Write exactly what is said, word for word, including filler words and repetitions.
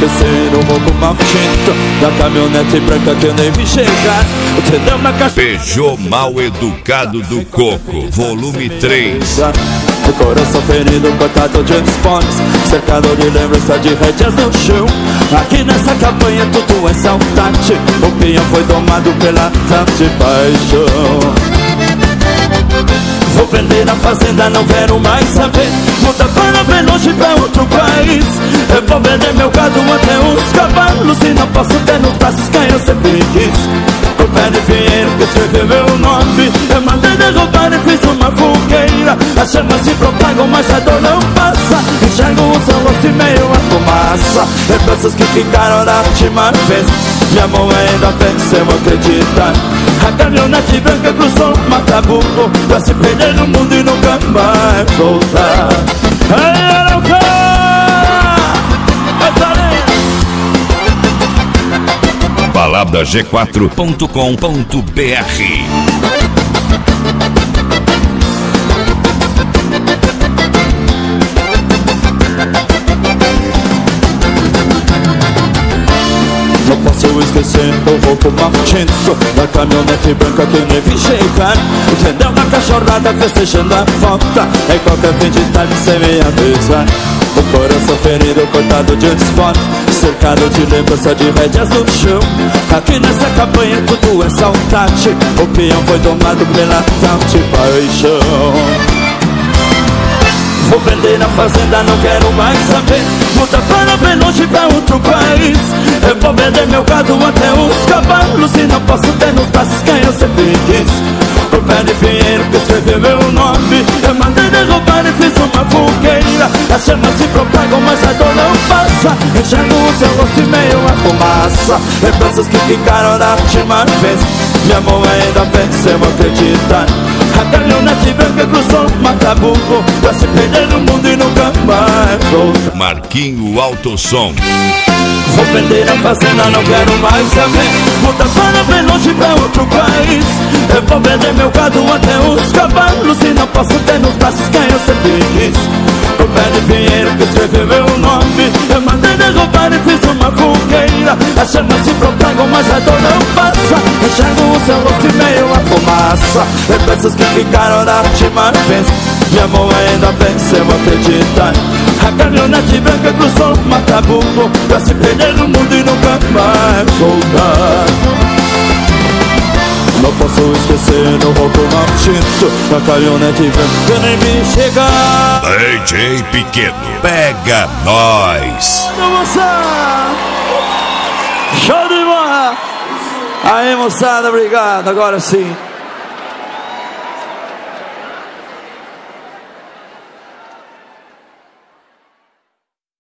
esquecer o roubo maldito da caminhonete branca que eu nem vi chegar. Te deu uma caixa Peugeot Mal Educado do Coco, volume três. O coração ferido, cortado de espões, cercado de lembrança de rédeas no chão. Aqui nessa campanha tudo é saudade. O pinhão foi domado pela tanta paixão. Vou vender a fazenda, não quero mais saber. Muda para bem longe, pra outro país. Eu vou vender meu gado até os cavalos. E não posso ter nos braços quem eu sempre quis. O pé de pinheiro que escreveu meu nome. Eu mandei derrubar e fiz uma fogueira. As chamas se propagam, mas a dor não passa. Enxergo o seu rosto e meio a fumaça. Lembranças que ficaram da última vez. Minha mão ainda venceu acreditar. A caminhonete branca cruzou Mataburro pra se perder no mundo e nunca mais voltar. Ei, Arauca! balada g quatro ponto com ponto b r. Não posso esquecer o roubo maldito da caminhonete branca que eu nem vi chegar. Entendeu na cachorrada festejando a volta. Em qualquer fim de tarde sem me avisar. O coração ferido, cortado de esporte, cercado de lembrança de rédeas no chão. Aqui nessa campanha tudo é saudade. O peão foi domado pela tal de paixão. Vou vender a fazenda, não quero mais saber. Muda para bem longe, pra outro país. Eu vou vender meu gado até os cavalos. E não posso ter nos braços quem eu sempre quis. O pé de pinheiro que escreveu meu nome. Eu mandei derrubar e fiz uma fogueira. As chamas se propagam, mas a dor não passa. Enxergo o seu rosto e meio a fumaça. Lembranças que ficaram da última vez. Minha mão ainda venceu acreditar. A caminhonete branca cruzou Mataburro pra se perder no mundo e nunca mais voltar. Marquinho Autosom. Vou vender a fazenda, não quero mais saber. Muda para bem longe, pra outro país. Eu vou vender meu gado até os cavalos. E não posso ter nos braços quem eu sempre quis. O pé de pinheiro que escreveu meu nome. Eu mandei derrubar e fiz uma fogueira. As chamas se propagam, mas a dor não passa. Enxergo o seu rosto e meio a fumaça. Lembranças que ficaram da última vez. Minha mão ainda venceu acreditar. A caminhonete branca cruzou Mataburro pra se perder no mundo e nunca mais voltar. Não posso esquecer o roubo maldito da caminhonete branca nem me chegar. D J Pequeno, pega nós. Show de bola. Aí, moçada, obrigado. Agora sim.